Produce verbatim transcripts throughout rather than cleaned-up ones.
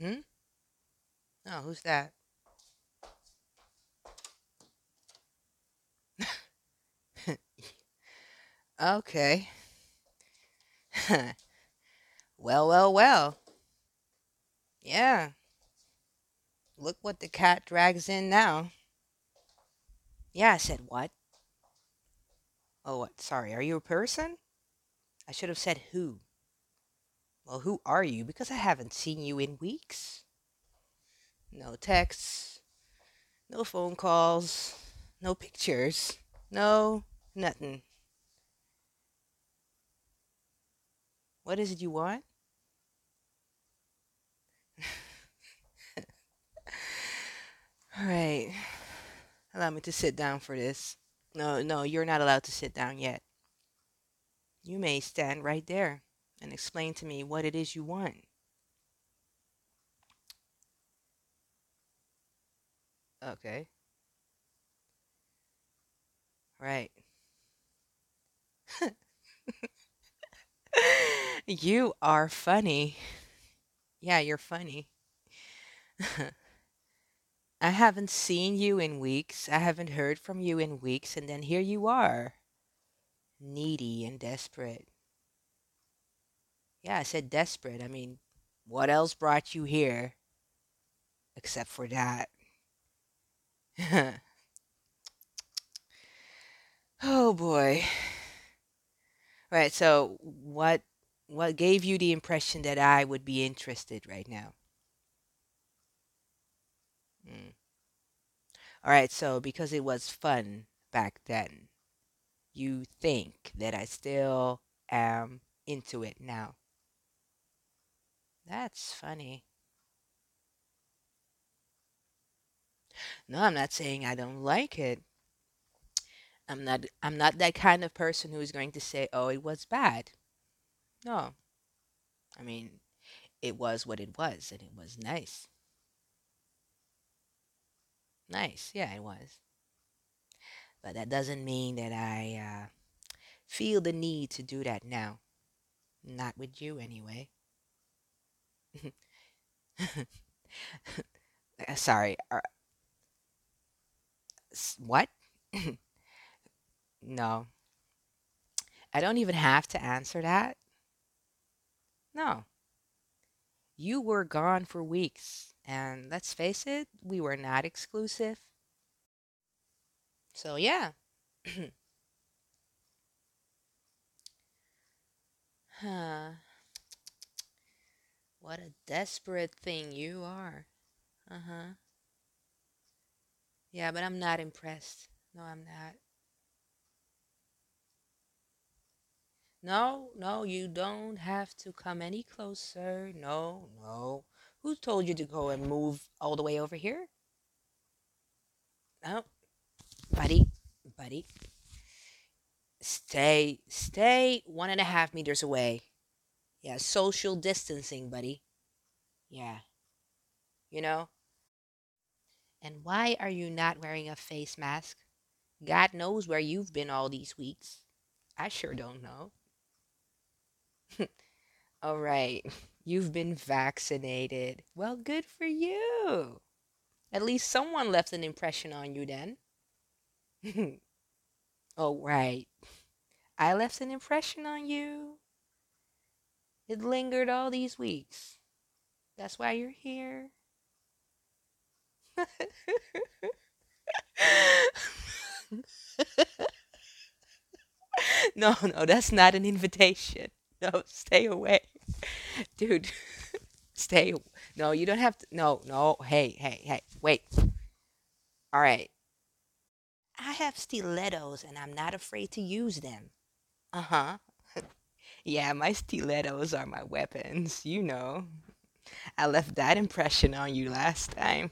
Hmm? Oh, who's that? Okay. Well, well, well. Yeah. Look what the cat drags in now. Yeah, I said what? Oh, what? Sorry, are you a person? I should have said who. Well, who are you? Because I haven't seen you in weeks. No texts, no phone calls, no pictures, no nothing. What is it you want? All right. Allow me to sit down for this. No, no, you're not allowed to sit down yet. You may stand right there and explain to me what it is you want. Okay. Right. You are funny. Yeah, you're funny. I haven't seen you in weeks. I haven't heard from you in weeks, and then here you are, needy and desperate. Yeah, I said desperate. I mean, what else brought you here except for that? Oh boy. Right, so what what gave you the impression that I would be interested right now? Mm. All right, so because it was fun back then, you think that I still am into it now. That's funny. No, I'm not saying I don't like it. I'm not I'm not that kind of person who is going to say, "Oh, it was bad." No. I mean, it was what it was and it was nice. Nice. Yeah, it was. But that doesn't mean that I uh, feel the need to do that now. Not with you anyway. Uh, Sorry. Uh, s- what? No. I don't even have to answer that. No. You were gone for weeks. And let's face it, we were not exclusive. So, yeah. Huh. What a desperate thing you are. Uh huh. Yeah, but I'm not impressed. No, I'm not. No, no, you don't have to come any closer. No, no. Who told you to go and move all the way over here? No, buddy, buddy. Stay, stay one and a half meters away. Yeah, social distancing, buddy. Yeah, you know? And why are you not wearing a face mask? God knows where you've been all these weeks. I sure don't know. All right, you've been vaccinated. Well, good for you. At least someone left an impression on you then. Oh, right. I left an impression on you. It lingered all these weeks. That's why you're here. No, no, that's not an invitation. No, stay away. Dude, stay. No, you don't have to. No, no. Hey, hey, hey. Wait. All right. I have stilettos and I'm not afraid to use them. Uh huh. Yeah, my stilettos are my weapons. You know. I left that impression on you last time.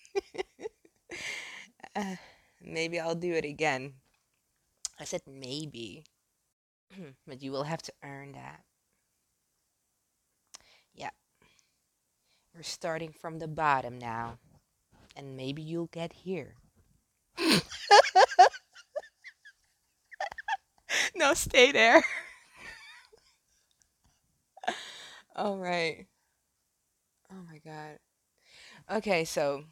Uh, maybe I'll do it again. I said maybe, but you will have to earn that. Yeah, we're starting from the bottom now, and maybe you'll get here. No, stay there. All right. Oh my god. Okay, so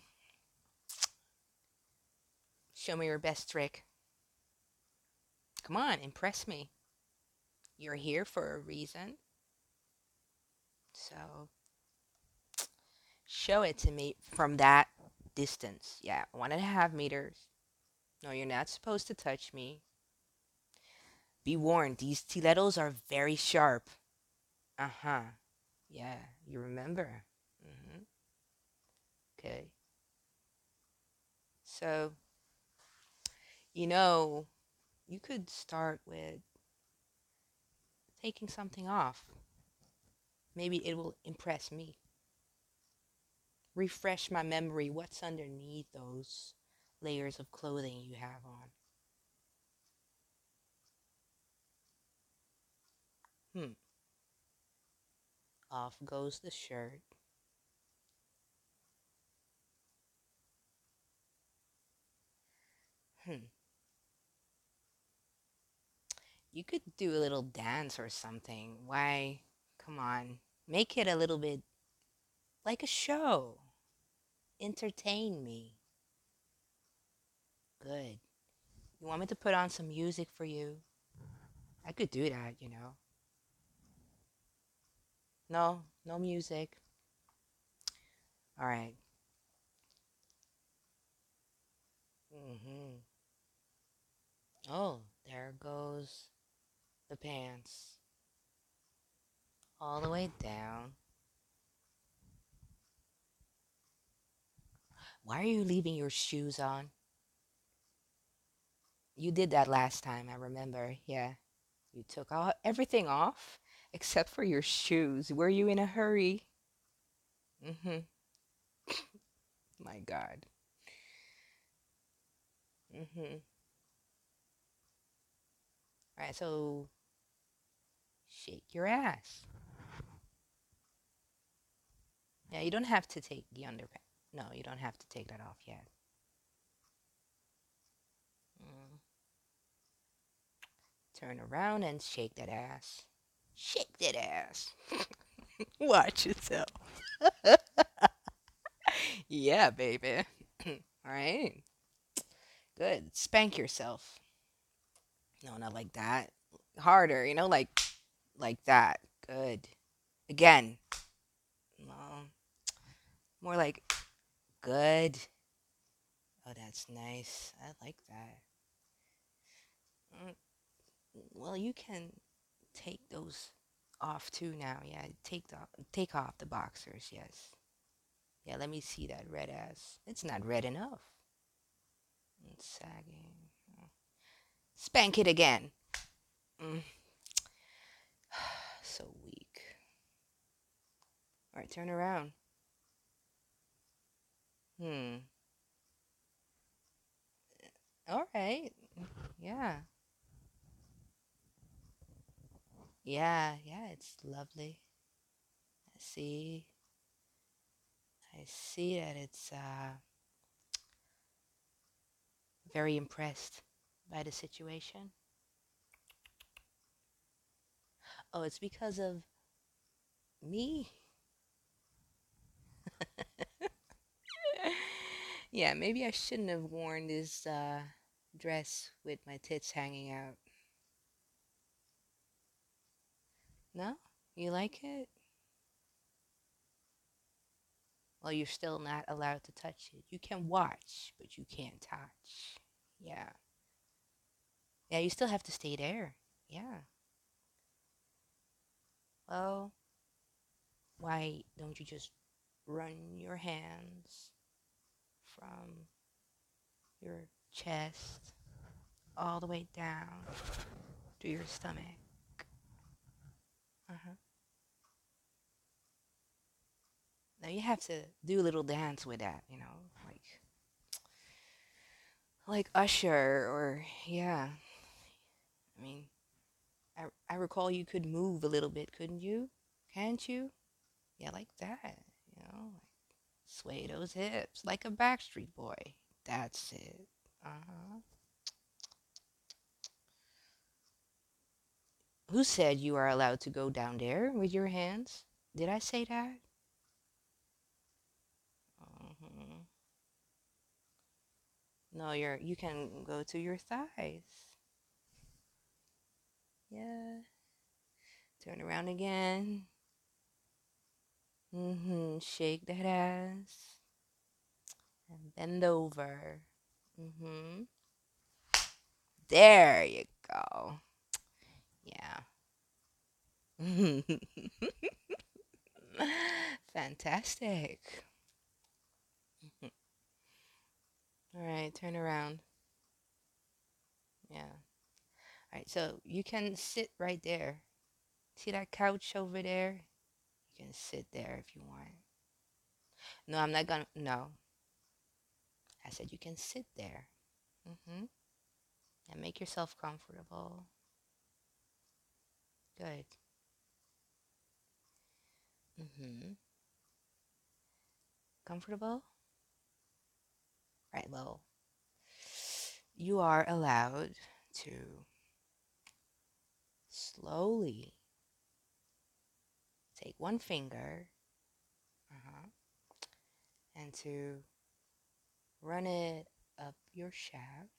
show me your best trick. Come on, impress me. You're here for a reason. So show it to me from that distance. Yeah, one and a half meters. No, you're not supposed to touch me. Be warned, these stilettos are very sharp. Uh huh. Yeah, you remember. Hmm. Okay. So, you know, you could start with taking something off. Maybe it will impress me. Refresh my memory. What's underneath those layers of clothing you have on? Hmm. Off goes the shirt. Hmm. You could do a little dance or something. Why? Come on. Make it a little bit like a show. Entertain me. Good. You want me to put on some music for you? I could do that, you know. No, no music. All right. Mm-hmm. Oh, there goes the pants. All the way down. Why are you leaving your shoes on? You did that last time, I remember. Yeah. You took all everything off except for your shoes. Were you in a hurry? Mm-hmm. My God. Mm-hmm. All right, so shake your ass. Yeah, you don't have to take the underpants. No, you don't have to take that off yet. Mm. Turn around and shake that ass. Shake that ass. Watch yourself. Yeah, baby. All right. Good. Spank yourself. No, not like that. Harder, you know, like like that. Good. Again. No, more like good. Oh, that's nice. I like that. Mm, well, you can take those off too now. Yeah, take the take off the boxers. Yes. Yeah, let me see that red ass. It's not red enough. It's sagging. Oh. Spank it again. Mm. So weak. All right, turn around. Hmm. All right. Yeah. Yeah, yeah, it's lovely. I see. I see that it's uh very impressed by the situation. Oh, it's because of me. Yeah, maybe I shouldn't have worn this uh dress with my tits hanging out. No? You like it? Well, you're still not allowed to touch it. You can watch, but you can't touch. Yeah. Yeah, you still have to stay there. Yeah. Well, why don't you just run your hands from your chest all the way down to your stomach? Uh-huh. Now you have to do a little dance with that, you know, like like Usher or yeah. I mean, I I recall you could move a little bit, couldn't you? Can't you? Yeah, like that. You know, like sway those hips like a Backstreet Boy. That's it. Uh-huh. Who said you are allowed to go down there with your hands? Did I say that? No, you're you can go to your thighs. Yeah. Turn around again. Mm-hmm. Shake that ass. And bend over. Mm-hmm. There you go. Yeah. Fantastic. All right, turn around. Yeah. All right, so you can sit right there. See that couch over there? You can sit there if you want. No, I'm not gonna. No, I said you can sit there. Mm-hmm. And make yourself comfortable. Good. Mm-hmm. Comfortable? Right, well, you are allowed to slowly take one finger uh-huh, and to run it up your shaft.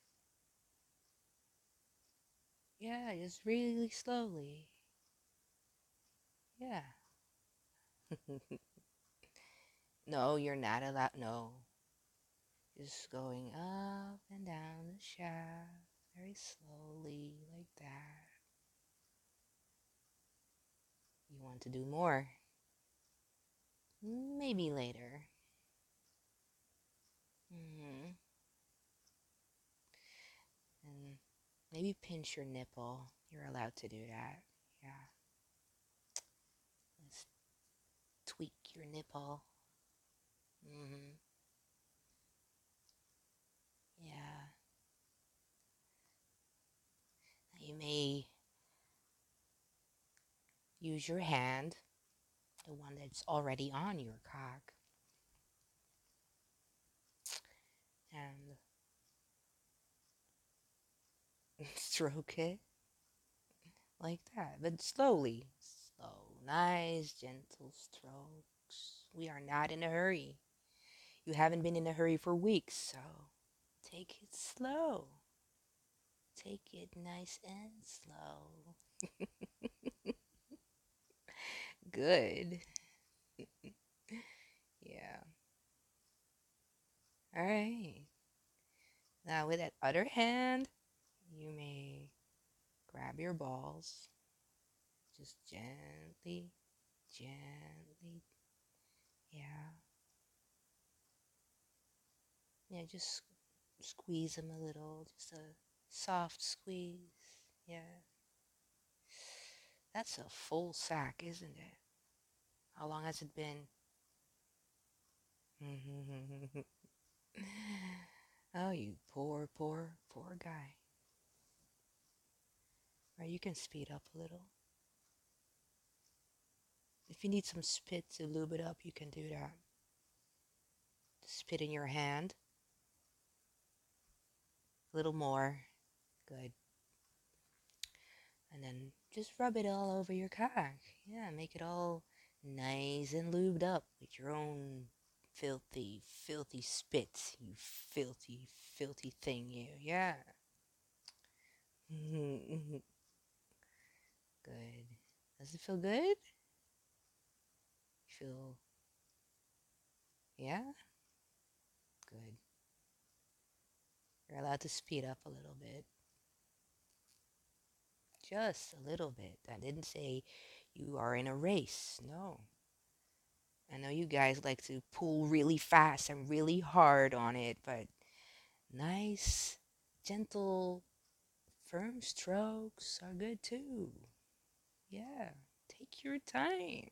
Yeah, just really slowly. Yeah. No, you're not allowed. No. Just going up and down the shaft very slowly, like that. You want to do more? Maybe later. Hmm. And maybe pinch your nipple. You're allowed to do that. Yeah. Let's tweak your nipple. Hmm. Yeah. You may use your hand, the one that's already on your cock, and stroke it like that, but slowly. Slow, nice, gentle strokes. We are not in a hurry. You haven't been in a hurry for weeks, so take it slow. Take it nice and slow. Good. Yeah. All right. Now, with that other hand, you may grab your balls. Just gently, gently. Yeah. Yeah, just squeeze them a little. Just a soft squeeze. Yeah. That's a full sack, isn't it? How long has it been? Oh, you poor, poor, poor guy. Or you can speed up a little. If you need some spit to lube it up, you can do that. Spit in your hand. A little more. Good. And then just rub it all over your cock. Yeah, make it all nice and lubed up with your own filthy, filthy spit. You filthy, filthy thing, you. Yeah. Good. Does it feel good? Feel, yeah? Good. You're allowed to speed up a little bit. Just a little bit. I didn't say you are in a race. No. I know you guys like to pull really fast and really hard on it, but nice, gentle, firm strokes are good too. Yeah. Take your time.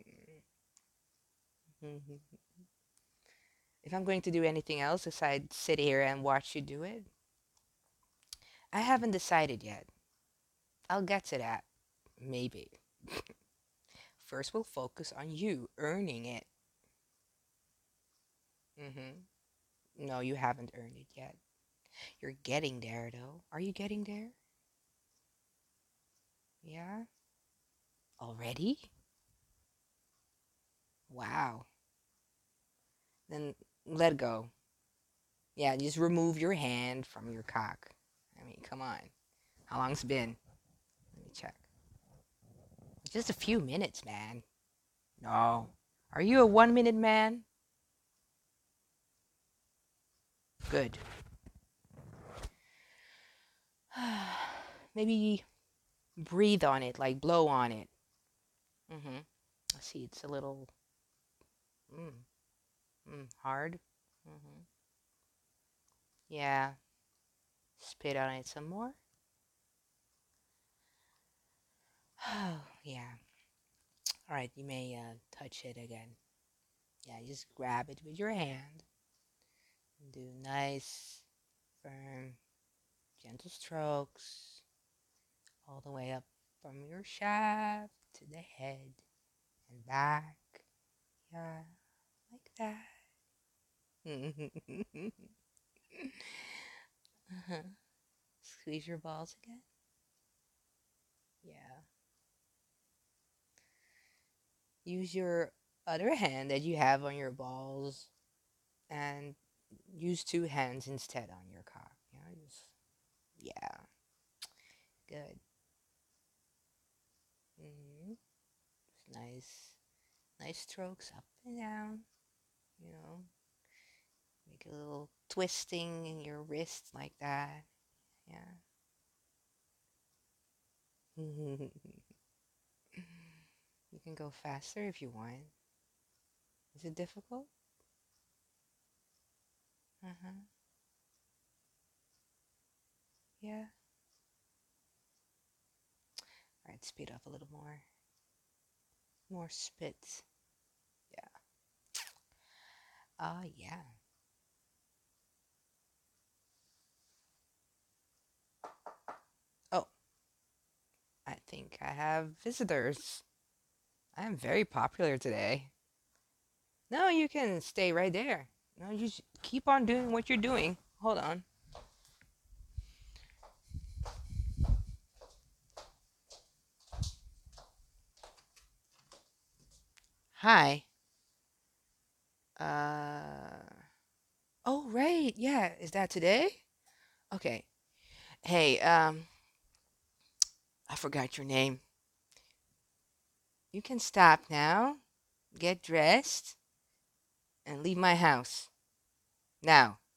If I'm going to do anything else aside sit here and watch you do it, I haven't decided yet. I'll get to that. Maybe. First, we'll focus on you earning it. Mm-hmm. No, you haven't earned it yet. You're getting there, though. Are you getting there? Yeah? Already? Wow. Then let go. Yeah, just remove your hand from your cock. I mean, come on. How long's it been? Let me check. Just a few minutes, man. No. Are you a one minute man? Good. Maybe breathe on it, like blow on it. Mm-hmm. I see it's a little mm, mm, hard. Mm-hmm. Yeah. Spit on it some more. Oh, yeah. All right, you may uh, touch it again. Yeah, just grab it with your hand and do nice, firm, gentle strokes all the way up from your shaft to the head and back. Yeah, like that. Uh-huh. Squeeze your balls again. Yeah. Use your other hand that you have on your balls and use two hands instead on your cock. You know, just yeah, good. hmm Nice, nice strokes up and down. You know, make a little twisting in your wrist like that. Yeah. You can go faster if you want. Is it difficult? Uh huh. Yeah. All right, speed up a little more. More spits. Yeah. Ah, yeah. Oh, I think I have visitors. I'm very popular today. No, you can stay right there. No, you just keep on doing what you're doing. Hold on. Hi. Uh. Oh, right. Yeah. Is that today? Okay. Hey, um, I forgot your name. You can stop now, get dressed, and leave my house. Now.